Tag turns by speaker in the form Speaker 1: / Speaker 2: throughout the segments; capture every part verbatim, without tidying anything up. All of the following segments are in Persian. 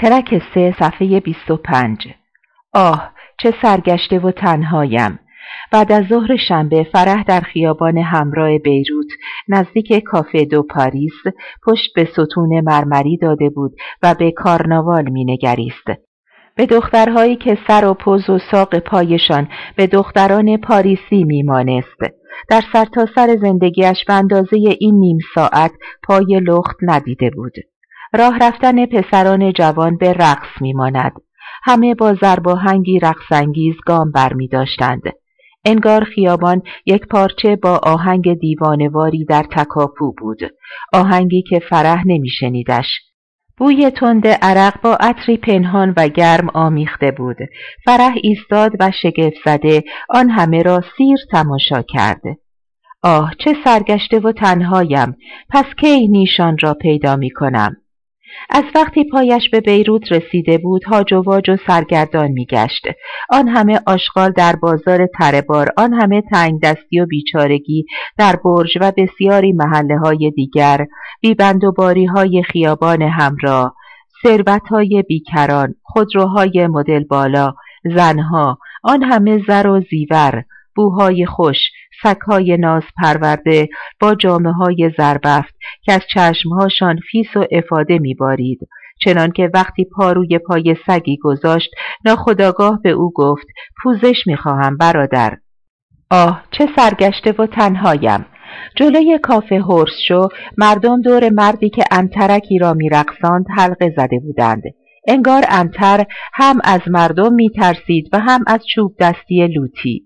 Speaker 1: ترک سه صفحه بیست و پنج. آه چه سرگشته و تنهایم. بعد از ظهر شنبه فرح در خیابان همراه بیروت نزدیک کافه دو پاریس پشت به ستون مرمری داده بود و به کارناوال مینگریست. به دخترهایی که سر و پوز و ساق پایشان به دختران پاریسی میمانست. در سرتاسر زندگیش به اندازه این نیم ساعت پای لخت ندیده بود. راه رفتن پسران جوان به رقص میماند. همه با ضرباهنگی رقص‌انگیز گام برمی داشتند. انگار خیابان یک پارچه با آهنگ دیوانه‌واری در تکاپو بود. آهنگی که فرح نمیشنیدش. بوی تند عرق با عطری پنهان و گرم آمیخته بود. فرح ایستاد و شگفت زده آن همه را سیر تماشا کرد. آه چه سرگشته و تنهایم. پس کی نیشان را پیدا می کنم؟ از وقتی پایش به بیروت رسیده بود هاج و واج و سرگردان می گشت. آن همه آشغال در بازار تره‌بار، آن همه تنگ دستی و بیچارگی در برج و بسیاری محله های دیگر، بیبندوباری های خیابان همراه، ثروت های بیکران، خودروهای مدل بالا، زنها، آن همه زر و زیور، بوهای خوش، سگ‌های ناز پرورده با جامه‌های زربفت که از چشمهاشان فیس و افاده می‌بارید، چنان که وقتی پا روی پای سگی گذاشت ناخودآگاه به او گفت پوزش می‌خواهم برادر. آه چه سرگشته و تنهایم. جلوی کافه هورس شو مردم دور مردی که عنترکی را می‌رقصاند حلقه زده بودند. انگار عنتر هم از مردم می‌ترسید و هم از چوب دستی لوتی.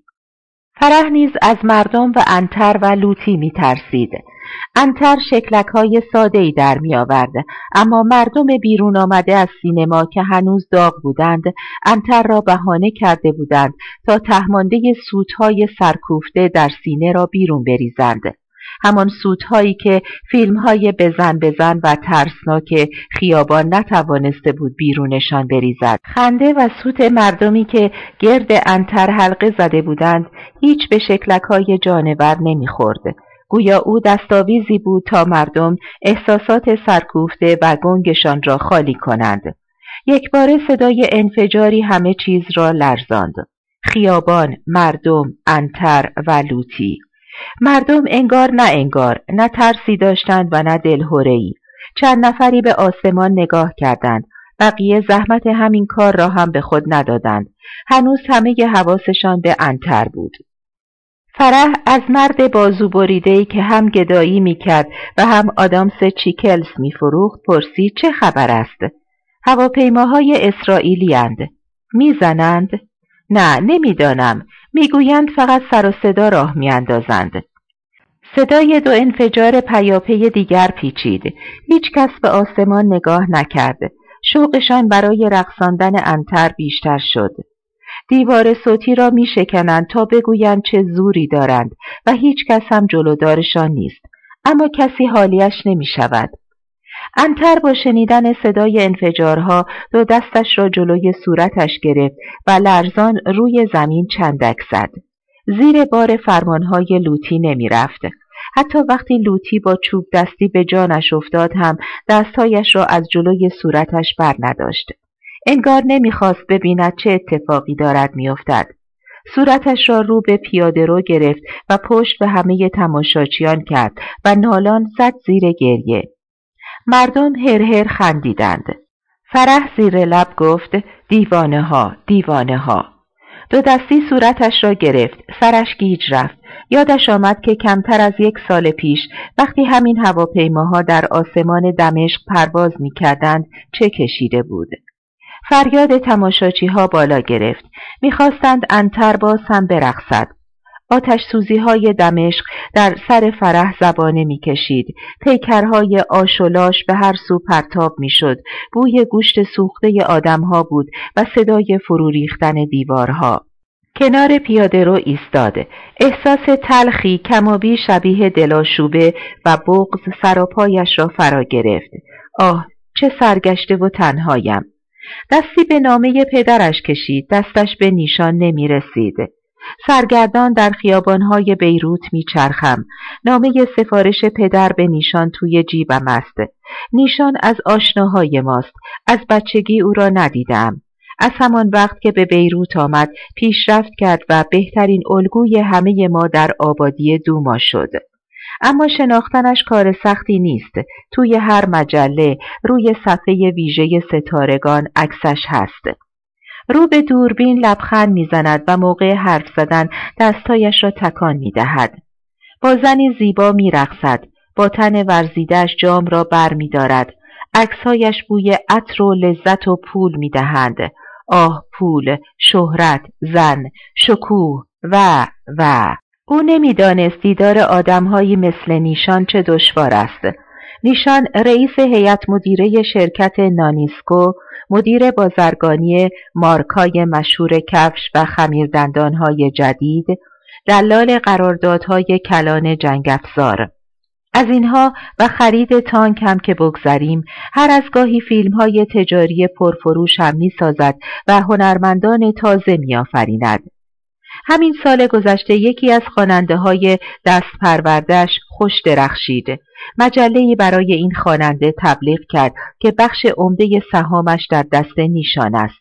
Speaker 1: فرح نیز از مردم و عنتر و لوتی می ترسید. عنتر شکلک‌های ساده‌ای در می آورد، اما مردم بیرون آمده از سینما که هنوز داغ بودند، عنتر را بهانه کرده بودند تا تهمانده سوت‌های سرکوفته در سینه را بیرون بریزند. همان سوت‌هایی که فیلم‌های بزن بزن و ترسناک خیابان نتوانسته بود بیرونشان بریزد. خنده و سوت مردمی که گرد عنتر حلقه زده بودند هیچ به شکلک‌های جانور نمی‌خورد. گویا او دستاویزی بود تا مردم احساسات سرکوفته و گنگشان را خالی کنند. یکباره صدای انفجاری همه چیز را لرزاند. خیابان، مردم، عنتر و لوتی. مردم انگار نه انگار، نه ترسی داشتند و نه دلهره‌ای. چند نفری به آسمان نگاه کردند. بقیه زحمت همین کار را هم به خود ندادند. هنوز همه حواسشان به عنتر بود. فرح از مرد بازو بریده‌ای که هم گدایی می‌کرد و هم آدامس چیکلز می‌فروخت پرسید چه خبر است؟ هواپیماهای اسرائیلی اند. می‌زنند؟ نه، نمی‌دانم. می‌گویند فقط سر و صدا راه می‌اندازند. صدای دو انفجار پیاپی دیگر پیچید. هیچ کس به آسمان نگاه نکرد. شوقشان برای رقصاندن عنتر بیشتر شد. دیوار صوتی را می شکنند تا بگویند چه زوری دارند و هیچ کس هم جلودارشان نیست. اما کسی حالیش نمی شود. عنتر با شنیدن صدای انفجارها دو دستش را جلوی صورتش گرفت و لرزان روی زمین چندک زد. زیر بار فرمانهای لوتی نمی رفت. حتی وقتی لوتی با چوب دستی به جانش افتاد هم دستهایش را از جلوی صورتش بر نداشت. انگار نمیخواست ببیند چه اتفاقی دارد میافتد. صورتش را رو به پیاده رو گرفت و پشت به همه تماشاچیان کرد و نالان زد زیر گریه. مردم هر هر خندیدند. فرح زیر لب گفت دیوانه ها، دیوانه ها. دو دستی صورتش را گرفت، سرش گیج رفت. یادش آمد که کمتر از یک سال پیش وقتی همین هواپیماها در آسمان دمشق پرواز می‌کردند چه کشیده بود. فریاد تماشاچی ها بالا گرفت. می‌خواستند عنتر باز هم برقصد. آتش سوزی های دمشق در سر فرح زبانه می‌کشید. پیکرهای آش و لاش به هر سو پرتاب می‌شد. بوی گوشت سوخته آدم‌ها بود و صدای فرو ریختن دیوارها. کنار پیاده رو ایستاد. احساس تلخی کمابی شبیه دلاشوبه و بغض سراپایش را فرا گرفت. آه چه سرگشته و تنهایم. دستی به نامه پدرش کشید. دستش به نیشان نمی رسید. سرگردان در خیابانهای بیروت میچرخم. نامه سفارش پدر به نیشان توی جیبم است. نیشان از آشناهای ماست. از بچگی او را ندیدم. از همان وقت که به بیروت آمد پیشرفت کرد و بهترین الگوی همه ما در آبادی دوما شد. اما شناختنش کار سختی نیست. توی هر مجله روی صفحه ویژه ستارگان عکسش هست. رو به دوربین لبخند میزند و موقع حرف زدن دستایش را تکان میدهد. با زنی زیبا میرقصد. با تن ورزیده‌اش جام را بر می‌دارد. عکس‌هایش بوی عطر و لذت و پول می‌دهند. آه پول، شهرت، زن، شکوه و و او نمی‌دانست دیدار آدم‌هایی مثل نیشان چه دشوار است. نیشان رئیس هیئت مدیره شرکت نانیسکو، مدیر بازرگانی مارکای مشهور کفش و خمیردندان‌های جدید، دلال قراردادهای کلان جنگ افزار. از اینها و خرید تانک هم که بگذریم، هر از گاهی فیلم‌های تجاری پرفروش هم می‌سازد و هنرمندان تازه می‌آفریند. همین سال گذشته یکی از خواننده‌های دست پرورده‌اش خوش درخشید. مجله‌ای برای این خواننده تبلیغ کرد که بخش عمده سهامش در دست نیشان است.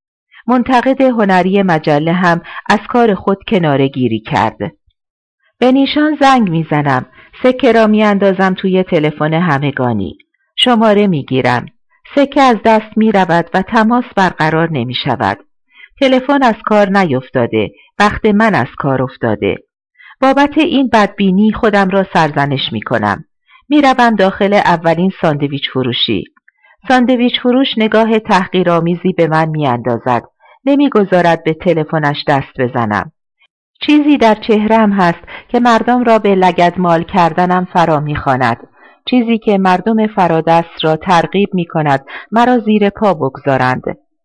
Speaker 1: منتقد هنری مجله هم از کار خود کناره‌گیری کرد. به نیشان زنگ میزنم. سکه را میاندازم توی تلفن همگانی. شماره میگیرم. سکه از دست میرود و تماس برقرار نمیشود. تلفن از کار نیفتاده. بخت من از کار افتاده. بابت این بدبینی خودم را سرزنش میکنم. میروم داخل اولین ساندویچ فروشی. ساندویچ فروش نگاه تحقیرآمیزی به من میاندازد. نمیگذارد به تلفنش دست بزنم. چیزی در چهره‌ام هست که مردم را به لگدمال کردنم فرا می‌خواند. چیزی که مردم فرادست را ترغیب می‌کند مرا زیر پا بگذارند.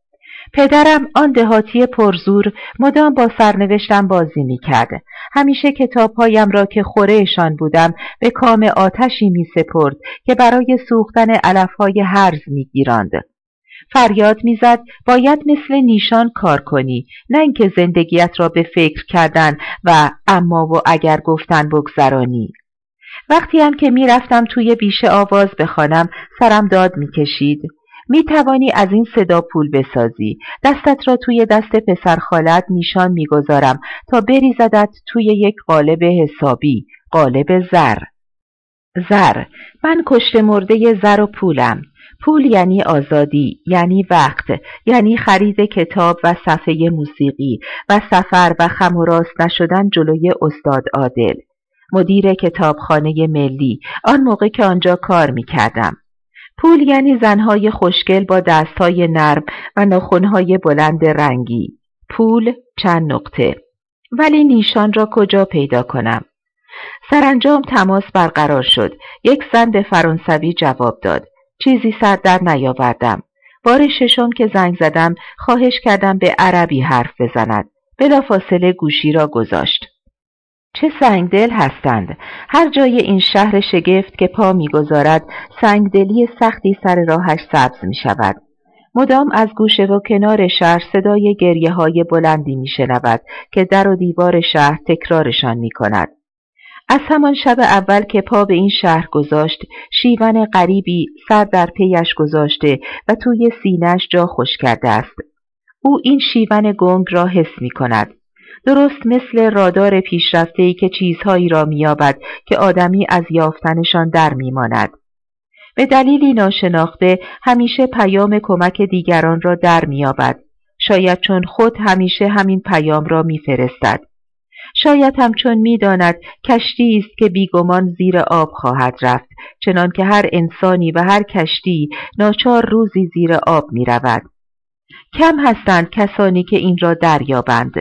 Speaker 1: پدرم آن دهاتی پرزور مدام با سرنوشتم بازی می‌کرد. همیشه کتاب‌هایم را که خوره‌شان بودم به کام آتشی می‌سپرد که برای سوختن علف‌های هرز می‌گیراند. فریاد میزد باید مثل نیشان کار کنی، نه اینکه زندگیت را به فکر کردن و اما و اگر گفتن بگذرانی. وقتی هم که میرفتم توی بیشه آواز بخوانم سرم داد میکشید. میتوانی از این صدا پول بسازی. دستت را توی دست پسر خالت نیشان میگذارم تا بریزدت توی یک قالب حسابی، قالب زر. زر. من کشته مرده زر و پولم. پول یعنی آزادی، یعنی وقت، یعنی خرید کتاب و صفحه موسیقی و سفر و خم و راست نشدن جلوی استاد عادل، مدیر کتابخانه ملی، آن موقع که آنجا کار می کردم. پول یعنی زنهای خوشگل با دستهای نرم و ناخنهای بلند رنگی. پول چند نقطه. ولی نیشان را کجا پیدا کنم؟ سرانجام تماس برقرار شد. یک زن به فرانسوی جواب داد. چیزی سر در نیاوردم. بار ششم که زنگ زدم خواهش کردم به عربی حرف بزند. بلافاصله گوشی را گذاشت. چه سنگدل هستند. هر جای این شهر شگفت که پا می‌گذارد سنگدلی سختی سر راهش سبز می‌شود. مدام از گوشه و کنار شهر صدای گریه‌های بلندی می‌شنود که در و دیوار شهر تکرارشان می‌کند. از همان شب اول که پا به این شهر گذاشت، شیون غریبی سر در پیش گذاشته و توی سینه‌اش جا خوش کرده است. او این شیون گنگ را حس می کند. درست مثل رادار پیشرفته‌ای که چیزهایی را می‌یابد که آدمی از یافتنشان در می‌ماند. به دلیلی ناشناخته همیشه پیام کمک دیگران را در می‌یابد. شاید چون خود همیشه همین پیام را می‌فرستد. شاید هم چون می‌داند کشتی است که بیگمان زیر آب خواهد رفت، چنان که هر انسانی و هر کشتی ناچار روزی زیر آب می‌رود. کم هستند کسانی که این را دریابند.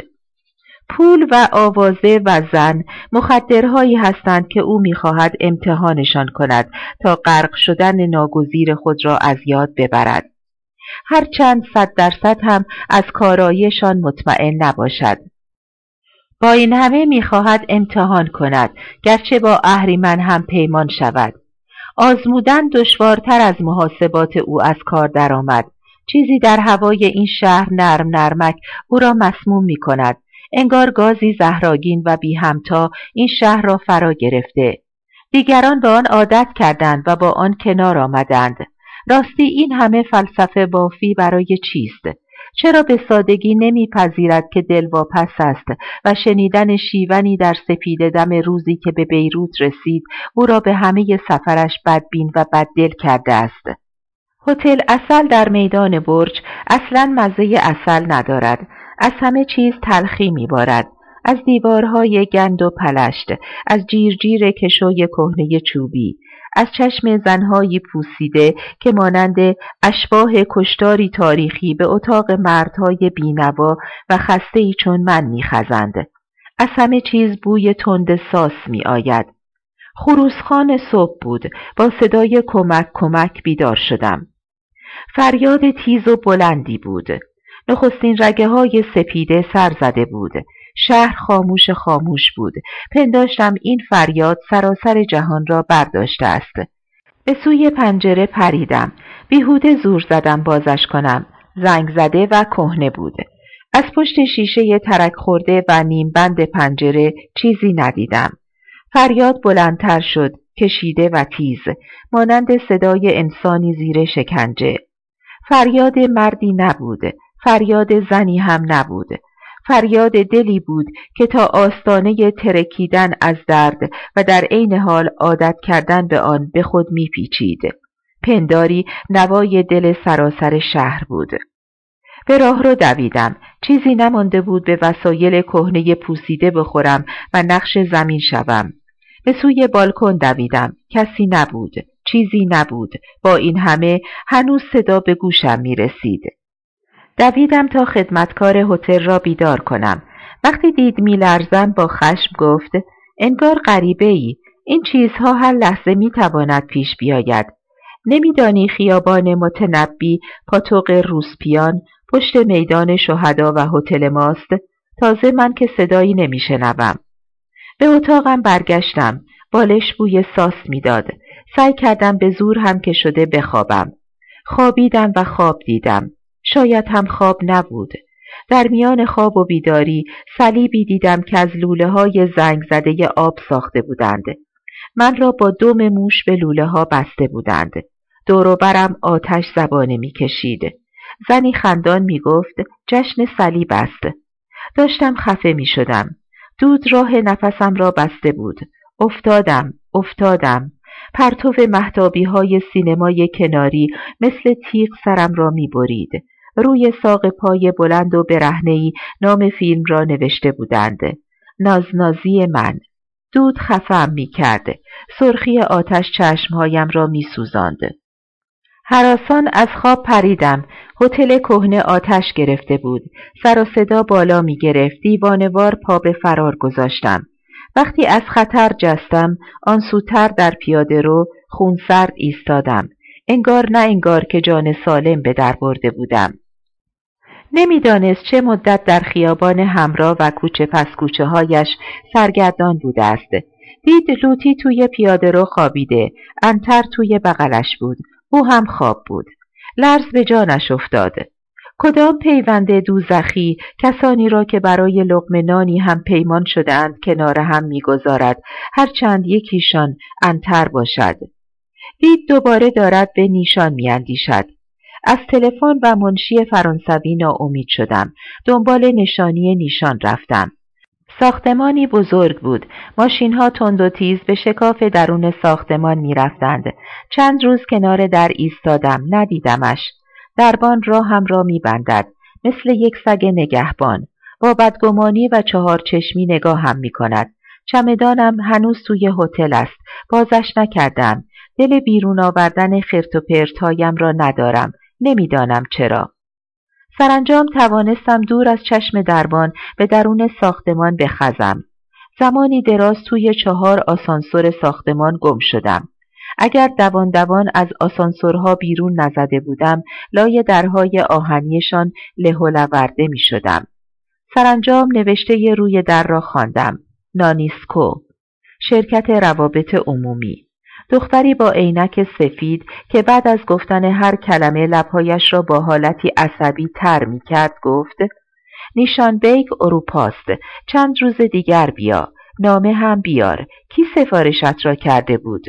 Speaker 1: پول و آوازه و زن مخدرهایی هستند که او می‌خواهد امتحانشان کند تا غرق شدن ناگزیر خود را از یاد ببرد. هرچند صد درصد هم از کارایشان مطمئن نباشد. با این همه می‌خواهد امتحان کند، گرچه با اهریمن هم پیمان شود. آزمودن دشوارتر از محاسبات او از کار درآمد. چیزی در هوای این شهر نرم نرمک او را مسموم می‌کند. انگار گازی زهرآگین و بی همتا این شهر را فرا گرفته. دیگران به آن عادت کردند و با آن کنار آمدند. راستی این همه فلسفه بافی برای چیست؟ چرا به سادگی نمیپذیرد که دلواپس است و شنیدن شیونی در سپیده دم روزی که به بیروت رسید او را به همه سفرش بدبین و بددل کرده است؟ هتل عسل در میدان برج اصلاً مزه عسل ندارد. از همه چیز تلخی میبارد. از دیوارهای گند و پلشت، از جیرجیر کشوی کهنه چوبی، از چشم زنهایی پوسیده که مانند اشباح کشتاری تاریخی به اتاق مردهای بینوا و خسته‌ای چون من میخزند. از همه چیز بوی تند ساس میآید. خروسخوان صبح بود. با صدای کمک کمک بیدار شدم. فریاد تیز و بلندی بود. نخستین رگه های سپیده سر زده بود. شهر خاموش خاموش بود. پنداشتم این فریاد سراسر جهان را برداشته است. به سوی پنجره پریدم. بیهوده زور زدم بازش کنم. زنگ زده و کهنه بود. از پشت شیشه ترک خورده و نیم بند پنجره چیزی ندیدم. فریاد بلندتر شد، کشیده و تیز، مانند صدای انسانی زیر شکنجه. فریاد مردی نبود، فریاد زنی هم نبود. فریاد دلی بود که تا آستانه ترکیدن از درد و در عین حال عادت کردن به آن به خود میپیچید. پنداری نوای دل سراسر شهر بود. به راهرو دویدم. چیزی نمانده بود به وسایل کهنه پوسیده بخورم و نقش زمین شوم. به سوی بالکن دویدم. کسی نبود. چیزی نبود. با این همه هنوز صدا به گوشم می رسید. دویدم تا خدمتکار هتل را بیدار کنم. وقتی دید می لرزم با خشم گفت: انگار غریبه ای. این چیزها هر لحظه می تواند پیش بیاید. نمیدانی خیابان متنبی پاتوق روسپیان پشت میدان شهدا و هتل ماست؟ تازه من که صدایی نمی شنوم. به اتاقم برگشتم. بالش بوی ساس میداد. سعی کردم به زور هم که شده بخوابم. خوابیدم و خواب دیدم. شاید هم خواب نبود. در میان خواب و بیداری صلیبی دیدم که از لوله های زنگ زده آب ساخته بودند. من را با دم موش به لوله ها بسته بودند. دور و برم آتش زبانه می کشید. زنی خندان می گفت جشن صلیب است. داشتم خفه می شدم. دود راه نفسم را بسته بود. افتادم، افتادم. پرتو مهتابی های سینمای کناری مثل تیغ سرم را می برید. روی ساق پای بلند و برهنه‌ای نام فیلم را نوشته بودند. نازنازی من. دود خفه‌ام می کرد. سرخی آتش چشمهایم را می سوزاند. هراسان از خواب پریدم. هتل کهنه آتش گرفته بود. سر و صدا بالا می گرفت. دیوانه‌وار پا به فرار گذاشتم. وقتی از خطر جستم، آن سوتر در پیاده رو خونسرد ایستادم. انگار نه انگار که جان سالم به در برده بودم. نمیدانست چه مدت در خیابان همراه و کوچه پس کوچه هایش سرگردان بوده است. دید لوتی توی پیاده رو خوابیده. عنتر توی بغلش بود. او هم خواب بود. لرز به جانش افتاد. کدام پیوند دوزخی کسانی را که برای لقمه نانی هم پیمان شده‌اند کنار هم می‌گذارد، هرچند یکیشان عنتر باشد. دید دوباره دارد به نیشان می‌اندیشد. از تلفن و منشی فرانسوی ناامید شدم. دنبال نشانی نیشان رفتم. ساختمانی بزرگ بود. ماشین‌ها تند و تیز به شکاف درون ساختمان می‌رفتند. چند روز کنار در ایستادم، ندیدمش. دربان راهم را می‌بندد، مثل یک سگ نگهبان. با بدگمانی و چهار چشمی نگاهم می‌کند. چمدانم هنوز توی هتل است. بازش نکردم. دل بیرون آوردن خرت و پرتایم را ندارم. نمی‌دانم چرا. سرانجام توانستم دور از چشم دربان به درون ساختمان بخزم. زمانی دراز توی چهار آسانسور ساختمان گم شدم. اگر دوان دوان از آسانسورها بیرون نزده بودم، لای درهای آهنیشان له و لورده می شدم. سرانجام نوشته روی در را خواندم. نانیسکو، شرکت روابط عمومی. دختری با عینک سفید که بعد از گفتن هر کلمه لبهایش را با حالتی عصبی تر می کرد گفت: نیشان بیگ اروپاست. چند روز دیگر بیا. نامه هم بیار. کی سفارشت را کرده بود؟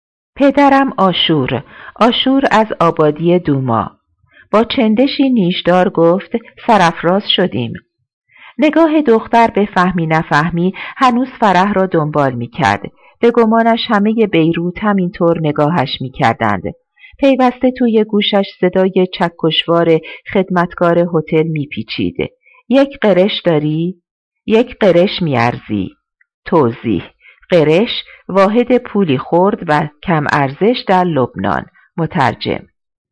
Speaker 1: پدرم آشور. آشور از آبادی دوما. با چندشی نیشدار گفت سرافراز شدیم. نگاه دختر به فهمی نفهمی هنوز فرح را دنبال می کرد. به گمانش همه بیروت همینطور نگاهش می کردند. پیوسته توی گوشش صدای چکشوار خدمتکار هتل می پیچید. یک قرش داری؟ یک قرش می ارزی. توضیح: قرش واحد پولی خرد و کم ارزش در لبنان. مترجم.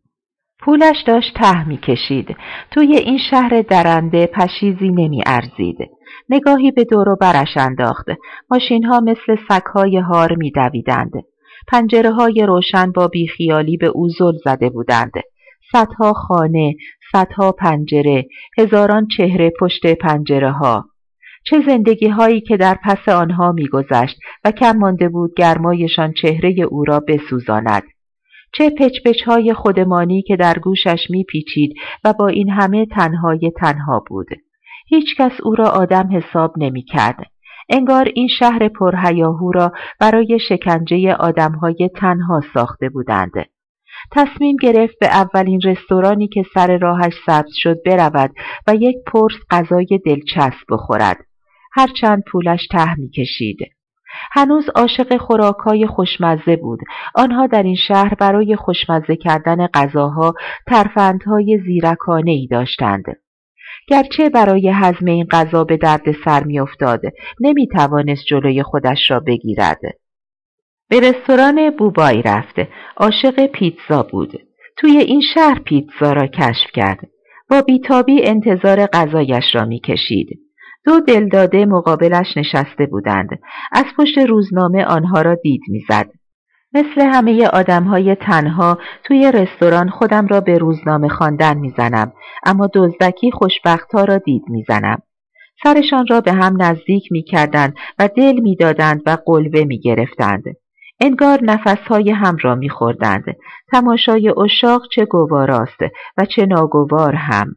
Speaker 1: پولش داشت ته می کشید. توی این شهر درنده پشیزی نمی ارزید. نگاهی به دور و برش انداخت. ماشین ها مثل سگ‌های هار می دویدند. پنجره های روشن با بیخیالی به او زل زده بودند. صدها خانه، صدها پنجره، هزاران چهره پشت پنجره ها. چه زندگی هایی که در پس آنها می گذشت و کم مانده بود گرمایشان چهره او را بسوزاند. چه پچ پچ های خودمانی که در گوشش می پیچید و با این همه تنهای تنها بود. هیچ کس او را آدم حساب نمی کرد. انگار این شهر پرهیاهو را برای شکنجه آدمهای تنها ساخته بودند. تصمیم گرفت به اولین رستورانی که سر راهش سبز شد برود و یک پرس غذای دلچسب بخورد. هرچند پولش ته می کشید. هنوز عاشق خوراک‌های خوشمزه بود. آنها در این شهر برای خوشمزه کردن غذاها ترفندهای زیرکانه‌ای داشتند. گرچه برای هضم این غذا به درد سر می افتاد، نمی توانست جلوی خودش را بگیرد. به رستوران بوبای رفت. عاشق پیتزا بود. توی این شهر پیتزا را کشف کرد. با بیتابی انتظار غذایش را می کشید. دو دلداده مقابلش نشسته بودند. از پشت روزنامه آنها را دید می‌زد. مثل همه آدم‌های تنها توی رستوران خودم را به روزنامه خواندن می‌زنم، اما دزدکی خوشبخت‌ها را دید می‌زنم. سرشان را به هم نزدیک می‌کردند و دل می‌دادند و قلوه می‌گرفتند. انگار نفس‌های هم را می‌خوردند. تماشای عشاق چه گواراست و چه ناگوار هم.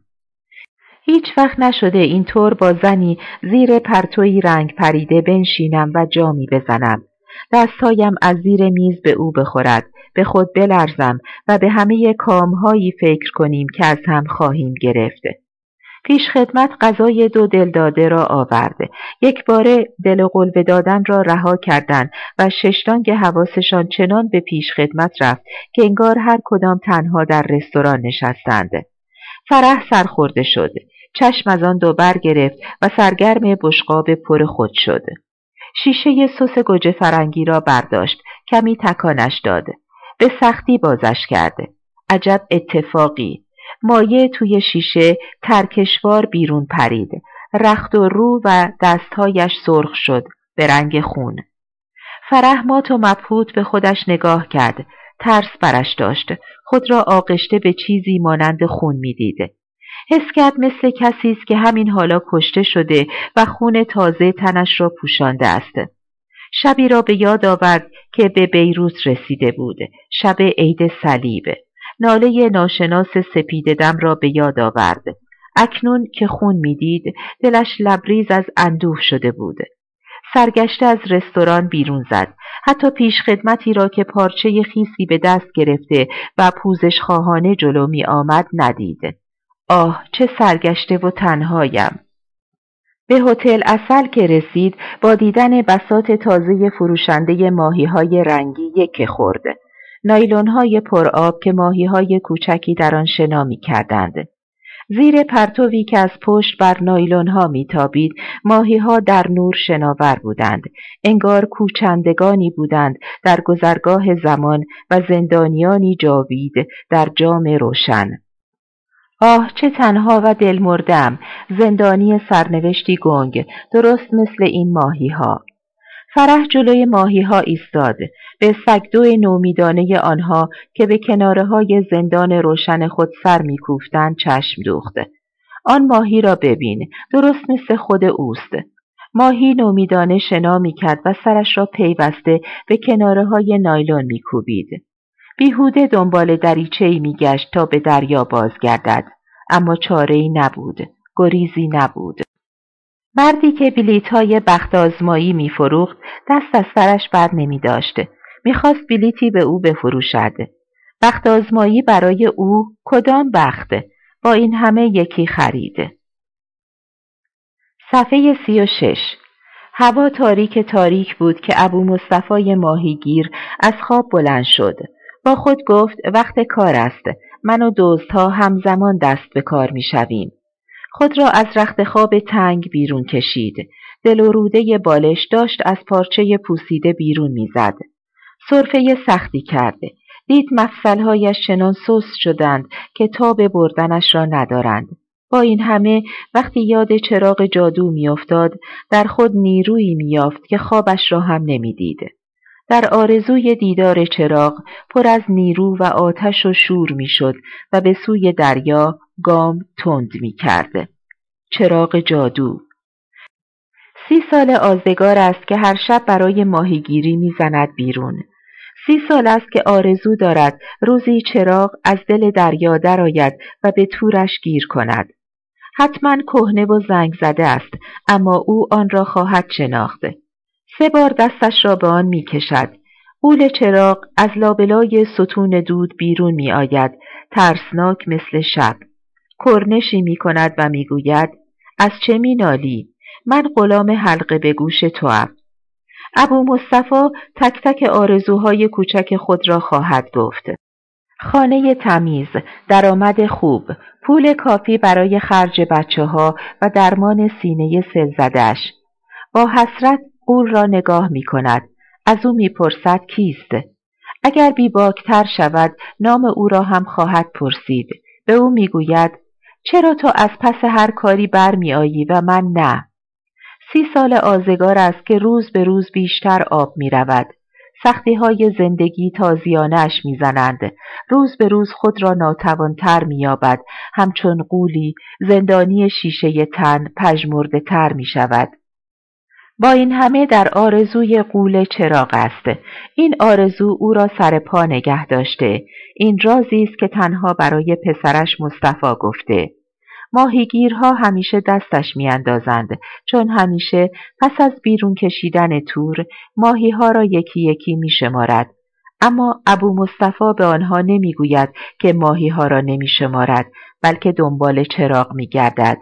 Speaker 1: هیچ وقت نشده اینطور با زنی زیر پرتوی رنگ پریده بنشینم و جامی بزنم. دستهایم از زیر میز به او بخورد، به خود بلرزم و به همه کامهایی فکر کنیم که از هم خواهیم گرفت. پیش خدمت غذای دو دلداده را آورد. یک باره دل و قلوه دادن را رها کردند و ششتانگ حواسشان چنان به پیش خدمت رفت که انگار هر کدام تنها در رستوران نشستند. فرح سرخورده شد. چشم از آن دو بر گرفت و سرگرم بشقاب پر خود شد. شیشه سس گوجه فرنگی را برداشت. کمی تکانش داد. به سختی بازش کرد. عجب اتفاقی. مایع توی شیشه ترکشوار بیرون پرید. رخت و رو و دستهایش سرخ شد به رنگ خون. فرح مات و مبهوت به خودش نگاه کرد. ترس برش داشت. خود را آغشته به چیزی مانند خون می‌دید. حس کرد مثل کسی است که همین حالا کشته شده و خون تازه تنش را پوشانده است. شبی را به یاد آورد که به بیروت رسیده بود. شب عید صلیب. ناله ناشناس سپید دم را به یاد آورد. اکنون که خون می‌دید دلش لبریز از اندوه شده بود. سرگشته از رستوران بیرون زد. حتی پیش خدمتی را که پارچه خیسی به دست گرفته و پوزش خواهانه جلو می آمد ندید. آه چه سرگشته و تنهایم. به هتل عسل که رسید با دیدن بساط تازه فروشنده ماهی‌های رنگی یک خورد. نایلون‌های پرآب که ماهی‌های کوچکی در آن شنا می‌کردند. زیر پرتوی که از پشت بر نایلون‌ها می‌تابید، ماهی‌ها در نور شناور بودند. انگار کوچندگانی بودند در گذرگاه زمان و زندانیانی جاوید در جام روشن. آه چه تنها و دل مردم، زندانی سرنوشتی گنگ، درست مثل این ماهی‌ها. فرح جلوی ماهی‌ها ایستاد، به سگدو نومیدانه آنها که به کناره‌های زندان روشن خود سر می‌کوفتند چشم دوخت. آن ماهی را ببین، درست مثل خود اوست. ماهی نومیدانه شنا می‌کرد و سرش را پیوسته به کناره‌های نایلون می‌کوبید. بیهوده دنبال دریچه‌ای می‌گشت تا به دریا بازگردد، اما چاره‌ای نبود. گریزی نبود. مردی که بلیط‌های بخت آزمایی می‌فروخت دست از سرش بر نمی‌داشت. می‌خواست بلیطی به او بفروشد. بخت آزمایی برای او کدام بخت؟ با این همه یکی خرید. صفحه سی و شش. هوا تاریک تاریک بود که ابو مصطفی ماهیگیر از خواب بلند شد. با خود گفت وقت کار است. من و دزدها همزمان دست به کار می‌شویم. خود را از رخت خواب تنگ بیرون کشید. دل و روده بالش داشت از پارچه پوسیده بیرون میزد. سرفه سختی کرده. دید مفصلهایش چنان سست شدند که تاب بردنش را ندارند. با این همه وقتی یاد چراغ جادو میافتاد در خود نیرویی میافت که خوابش را هم نمیدید. در آرزوی دیدار چراغ پر از نیرو و آتش و شور میشد و به سوی دریا گام تند میکرد. چراغ جادو. سی سال آزگار است که هر شب برای ماهیگیری میزند بیرون. سی سال است که آرزو دارد روزی چراغ از دل دریا درآید و به تورش گیر کند. حتما کهنه و زنگ زده است، اما او آن را خواهد شناخت. سه بار دستش را به آن می کشد. غول چراغ از لابلای ستون دود بیرون می آید، ترسناک مثل شب. کرنشی می کند و می گوید از چه می نالی؟ من غلام حلقه به گوش توام. ابو مصطفی تک تک آرزوهای کوچک خود را خواهد گفت. خانه تمیز، درآمد خوب، پول کافی برای خرج بچه ها و درمان سینه سلزدش. با حسرت غول را نگاه می کند. از او می پرسد کیست؟ اگر بیباکتر شود نام او را هم خواهد پرسید. به او می گوید چرا تو از پس هر کاری بر می آیی و من نه؟ سی سال آزگار است که روز به روز بیشتر آب می رود. سختی های زندگی تازیانش می زنند. روز به روز خود را ناتوانتر می یابد. همچون غولی زندانی شیشه تن پژمرده تر می شود. با این همه در آرزوی غول چراغ است. این آرزو او را سر پا نگه داشته. این رازی است که تنها برای پسرش مصطفی گفته. ماهیگیرها همیشه دستش میاندازند، چون همیشه پس از بیرون کشیدن تور ماهیها را یکی یکی میشمارد. اما ابو مصطفی به آنها نمیگوید که ماهیها را نمیشمارد، بلکه دنبال چراغ میگردد.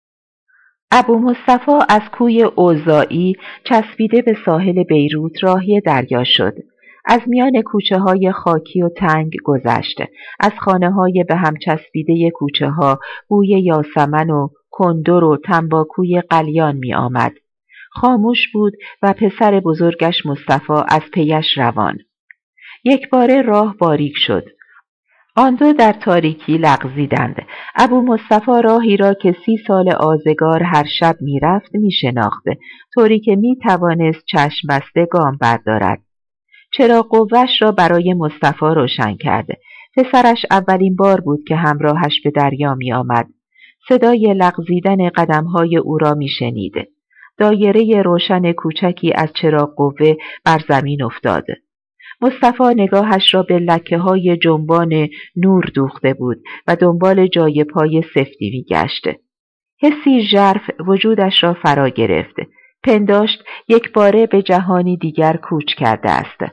Speaker 1: ابو مصطفی از کوی اوزاعی چسبیده به ساحل بیروت راهی دریا شد. از میان کوچه های خاکی و تنگ گذشت. از خانه های به هم چسبیده کوچه ها بوی یاسمن و کندر و تنباکوی قلیان می آمد. خاموش بود و پسر بزرگش مصطفی از پیش روان. یک باره راه باریک شد. آن دو در تاریکی لغزیدند. ابو مصطفی راهی را که سی سال آزگار هر شب می رفت می شناخت، طوری که می توانست چشم بسته گام بردارد. چراغ قوه‌اش را برای مصطفی روشن کرده. پسرش اولین بار بود که همراهش به دریا می آمد. صدای لغزیدن قدمهای او را می شنید. دایره روشن کوچکی از چراغ قوه بر زمین افتاد. مصطفی نگاهش را به لکه های جنبان نور دوخته بود و دنبال جای پای سفتی می گشت. حسی ژرف وجودش را فرا گرفت. پنداشت یک باره به جهانی دیگر کوچ کرده است.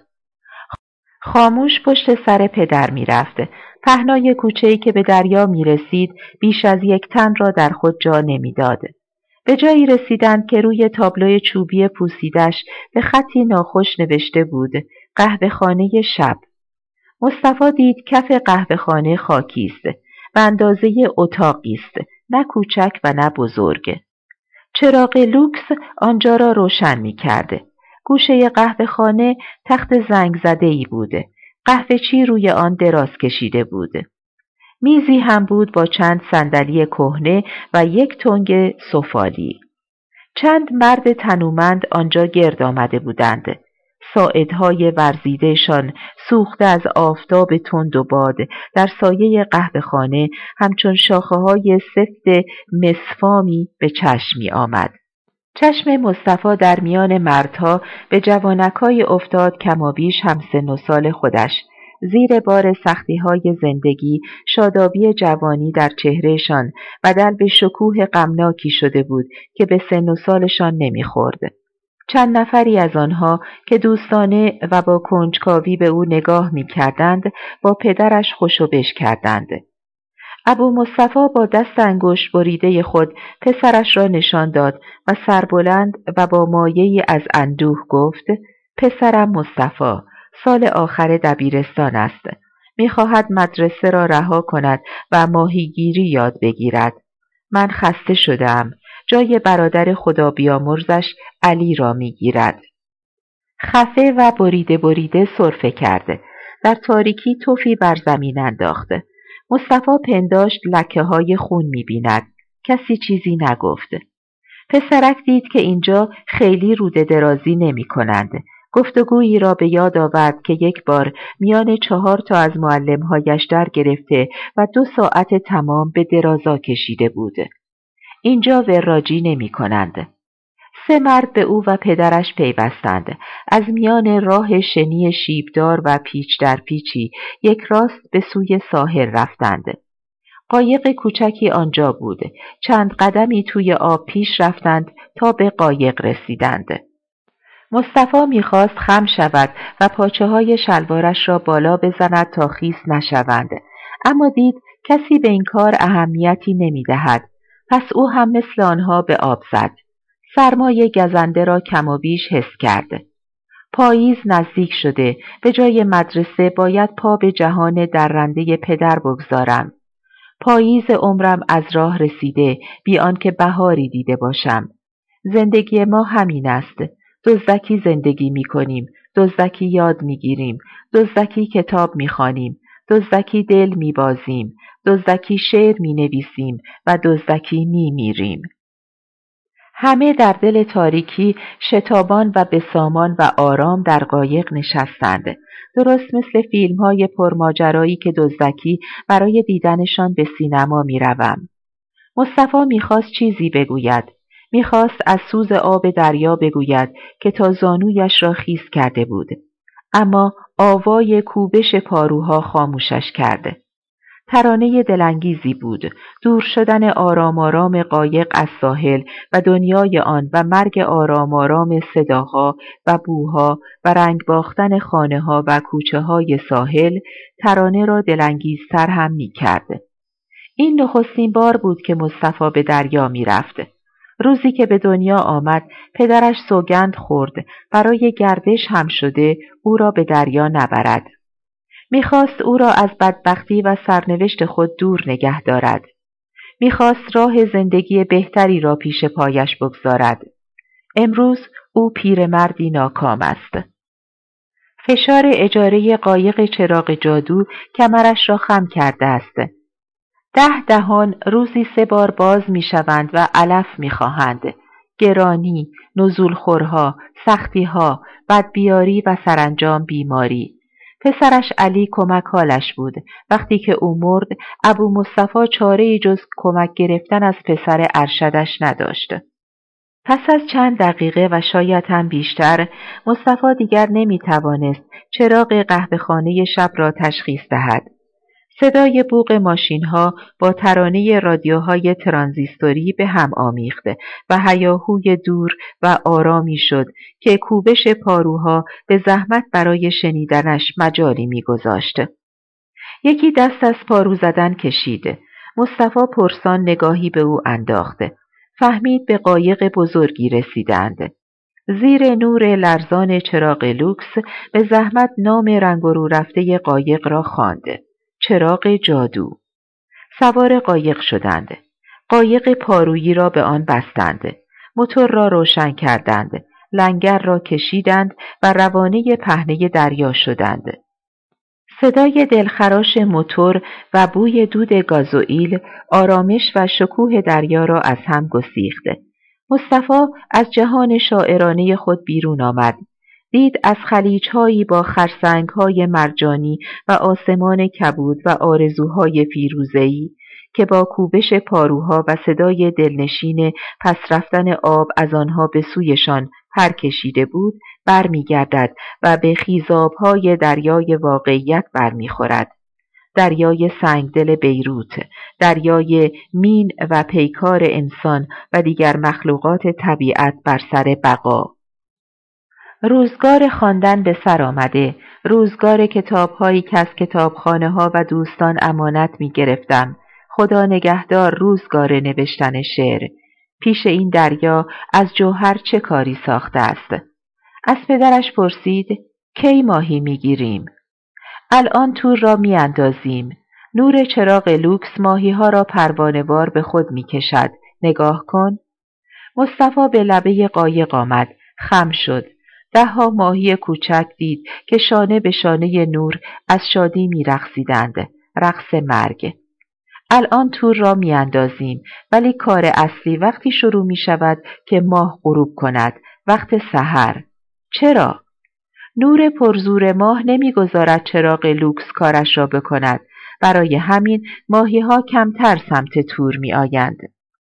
Speaker 1: خاموش پشت سر پدر می رفت. پهنای کوچه‌ای که به دریا می رسید بیش از یک تن را در خود جا نمی داد. به جایی رسیدند که روی تابلوی چوبی پوسیدش به خطی ناخوش نوشته بود قهوه‌خانه شب. مصطفی دید کف قهوه‌خانه خاکی است و اندازه اتاقی است، نه کوچک و نه بزرگ. چراغ لوکس آنجا را روشن می کرده. گوشه قهوه‌خانه تخت زنگ زده‌ای بود. قهوه چی روی آن دراز کشیده بود. میزی هم بود با چند صندلی کهنه و یک تنگ سفالی. چند مرد تنومند آنجا گرد آمده بودند. ساعدهای ورزیدهشان سوخته از آفتاب تند و باد در سایه قهوه‌خانه همچون شاخه‌های سفت مصفامی به چشم می آمد. چشم مصطفی در میان مردها به جوانکای افتاد کمابیش هم سن و سال خودش. زیر بار سختی‌های زندگی شادابی جوانی در چهرهشان بدل به شکوه غمناکی شده بود که به سن و سالشان نمی‌خورد. چند نفری از آنها که دوستانه و با کنجکاوی به او نگاه می‌کردند، با پدرش خوشوبش کردند. ابو مصطفی با دست انگشت بریده خود پسرش را نشان داد و سربلند و با مایه‌ای از اندوه گفت: پسرم مصطفی سال آخر دبیرستان است. می‌خواهد مدرسه را رها کند و ماهیگیری یاد بگیرد. من خسته شدم. جای برادر خدا بیامرزش علی را می‌گیرد. خفه و بریده بریده سرفه کرده. در تاریکی توفی بر زمین انداخت. مصطفی پنداشت لکه های خون می‌بیند. کسی چیزی نگفت. پسرک دید که اینجا خیلی روده درازی نمی کنند. گفتگویی را به یاد آورد که یک بار میان چهار تا از معلم‌هایش در گرفته و دو ساعت تمام به درازا کشیده بود. اینجا وراجی نمی کنند. سه مرد به او و پدرش پیوستند. از میان راه شنی شیبدار و پیچ در پیچی یک راست به سوی ساحل رفتند. قایق کوچکی آنجا بود. چند قدمی توی آب پیش رفتند تا به قایق رسیدند. مصطفی می‌خواست خم شود و پاچه های شلوارش را بالا بزند تا خیس نشوند، اما دید کسی به این کار اهمیتی نمی‌دهد. پس او هم مثل آنها به آب زد. سرمای گزنده را کم و بیش حس کرد. پاییز نزدیک شده. به جای مدرسه باید پا به جهان درنده پدر بگذارم. پاییز عمرم از راه رسیده بی آنکه بهاری دیده باشم. زندگی ما همین است. دزدکی زندگی می کنیم، دزدکی یاد می گیریم، دزدکی کتاب می خوانیم، دزدکی دل می بازیم، دزدکی شعر می نویسیم و دزدکی می میریم. همه در دل تاریکی شتابان و بسامان و آرام در قایق نشستند. درست مثل فیلم‌های پرماجرایی که دزدکی برای دیدنشان به سینما می‌روم. مصطفی می‌خواست چیزی بگوید. می‌خواست از سوز آب دریا بگوید که تا زانویش را خیس کرده بود. اما آوای کوبش پاروها خاموشش کرده. ترانه دلانگیزی بود. دور شدن آرام آرام قایق از ساحل و دنیای آن و مرگ آرام آرام صداها و بوها و رنگ باختن خانه ها و کوچه های ساحل ترانه را دلانگیزتر هم می کرد. این نخستین بار بود که مصطفی به دریا می رفت. روزی که به دنیا آمد پدرش سوگند خورد برای گردش هم شده او را به دریا نبرد. میخواست او را از بدبختی و سرنوشت خود دور نگه دارد. میخواست راه زندگی بهتری را پیش پایش بگذارد. امروز او پیرمردی ناکام است. فشار اجاره قایق چراغ جادو کمرش را خم کرده است. ده دهان روزی سه بار باز میشوند و علف میخواهند. گرانی، نزولخورها، سختیها، بدبیاری و سرانجام بیماری. پسرش علی کمک حالش بود. وقتی که او مرد، ابو مصطفی چاره‌ای جز کمک گرفتن از پسر ارشدش نداشت. پس از چند دقیقه و شاید هم بیشتر، مصطفی دیگر نمیتوانست چراغ قهوه‌خانه شب را تشخیص دهد. صدای بوق ماشین‌ها با ترانه رادیوهای ترانزیستوری به هم آمیخته و هیاهوی دور و آرامی شد که کوبش پاروها به زحمت برای شنیدنش مجالی می‌گذاشت. یکی دست از پارو زدن کشید. مصطفی پرسان نگاهی به او انداخته. فهمید به قایق بزرگی رسیدند. زیر نور لرزان چراغ لوکس به زحمت نام رنگ و رو رفته قایق را خواند. چراغ جادو. سوار قایق شدند. قایق پارویی را به آن بستند. موتور را روشن کردند. لنگر را کشیدند و روانه پهنه دریا شدند. صدای دلخراش موتور و بوی دود گازوئیل آرامش و شکوه دریا را از هم گسیخت. مصطفی از جهان شاعرانه خود بیرون آمد. دید از خلیج‌هایی با خرسنگ‌های مرجانی و آسمان کبود و آرزوهای فیروزه‌ای که با کوبش پاروها و صدای دلنشین پس رفتن آب از آنها به سویشان هر کشیده بود برمیگردد و به خیزابهای دریای واقعیت برمیخورد. دریای سنگدل بیروت، دریای مین و پیکار انسان و دیگر مخلوقات طبیعت بر سر بقا. روزگار خواندن به سر آمده، روزگار کتاب‌هایی که از کتابخانه‌ها و دوستان امانت می‌گرفتم. خدا نگهدار روزگار نوشتن شعر. پیش این دریا از جوهر چه کاری ساخته است؟ از پدرش پرسید کی ماهی می‌گیریم؟ الان تور را می‌اندازیم. نور چراغ لوکس ماهی‌ها را پروانه‌وار به خود می‌کشد. نگاه کن. مصطفی به لبه قایق آمد. خم شد. ده ها ماهی کوچک دید که شانه به شانه نور از شادی می‌رقصیدند. رقص مرگ. الان تور را می‌اندازیم، ولی کار اصلی وقتی شروع می‌شود که ماه غروب کند، وقت سحر. چرا؟ نور پرزور ماه نمی‌گذارد چراغ لوکس کارش را بکند. برای همین ماهی‌ها کمتر سمت تور می‌آیند.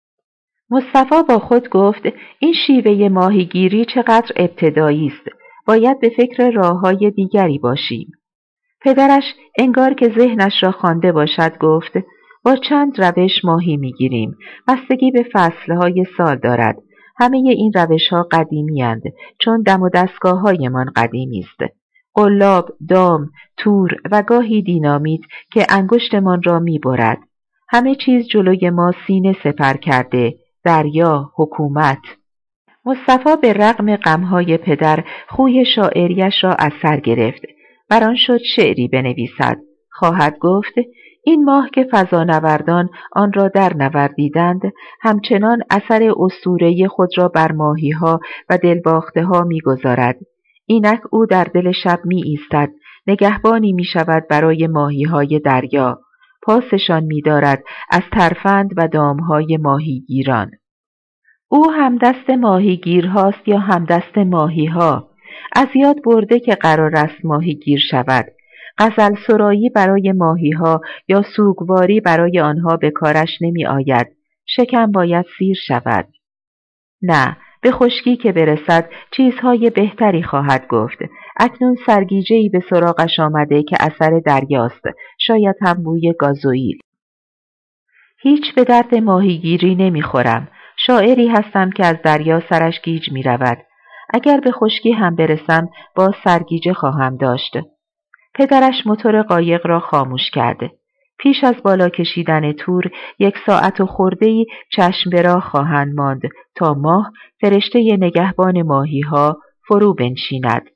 Speaker 1: مصطفی با خود گفت این شیوه ماهیگیری چقدر ابتدایی است. باید به فکر راه‌های دیگری باشیم. پدرش انگار که ذهنش را خوانده باشد گفت با چند روش ماهی می‌گیریم. بستگی به فصل‌های سال دارد. همه این روش‌ها قدیمی‌اند چون دم و دستگاه‌هایمان قدیمی است. قلاب، دام، تور و گاهی دینامیت که انگشتمان را می‌برد. همه چیز جلوی ما سینه سپر کرده. دریا، حکومت. مصطفی به رغم غم‌های پدر خوی شاعریش را از سر گرفت. بران شد شعری بنویسد. خواهد گفت این ماه که فضانوردان آن را در نوردیدند همچنان اثر اسطوره‌ای خود را بر ماهی‌ها و دلباخته‌ها می‌گذارد. اینک او در دل شب می‌ایستد، نگهبانی می‌شود برای ماهی‌های دریا. پاسشان می‌دارد از ترفند و دام‌های ماهیگیران. او همدست ماهیگیرهاست یا همدست ماهی‌ها؟ از یاد برده که قرار است ماهیگیر شود. غزل سرایی برای ماهی‌ها یا سوگواری برای آنها به کارش نمی آید. شکم باید سیر شود. نه، به خشکی که برسد چیزهای بهتری خواهد گفت. اکنون سرگیجه‌ای به سراغش آمده که اثر دریاست. شاید هم بوی گازوئیل. هیچ به درد ماهیگیری نمیخورم. شاعری هستم که از دریا سرش گیج می رود. اگر به خشکی هم برسم باز سرگیجه خواهم داشت. پدرش موتور قایق را خاموش کرده. پیش از بالا کشیدن تور یک ساعت و خورده‌ای چشم به راه خواهند ماند تا ماه فرشته نگهبان ماهی‌ها فرو بنشیند.